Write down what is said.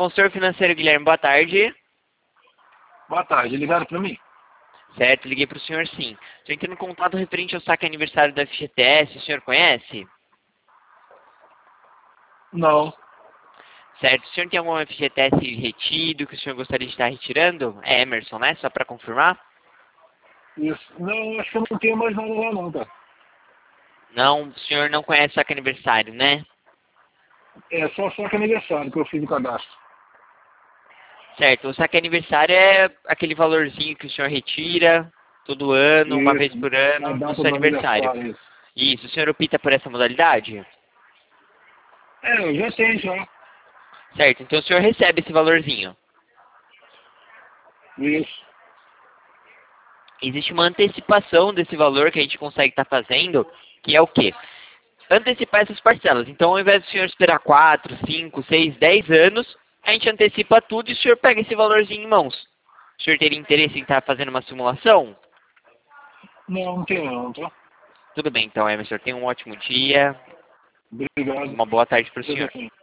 Consultor financeiro Guilherme, boa tarde. Boa tarde, ligaram para mim? Certo, liguei para o senhor sim. Estou entrando em contato referente ao saque aniversário da FGTS, o senhor conhece? Não. Certo, o senhor tem algum FGTS retido que o senhor gostaria de estar retirando? É Emerson, né? Só para confirmar? Isso. Não, acho que eu não tenho mais nada lá não, tá? Não, o senhor não conhece o saque aniversário, né? É só que aniversário que eu fiz o cadastro. Certo, o saque aniversário é aquele valorzinho que o senhor retira todo ano, uma vez Isso. por A ano, no data seu do aniversário. aniversário, isso. Isso, o senhor opta por essa modalidade? É, eu já tenho já. Certo, então o senhor recebe esse valorzinho. Isso. Existe uma antecipação desse valor que a gente consegue estar fazendo, que é o quê? Antecipar essas parcelas. Então, ao invés do senhor esperar 4, 5, 6, 10 anos, a gente antecipa tudo e o senhor pega esse valorzinho em mãos. O senhor teria interesse em estar fazendo uma simulação? Não, não tenho não, tá? Tudo bem, então, Emerson. Tenha um ótimo dia. Obrigado. Uma boa tarde para o Tudo senhor. bem.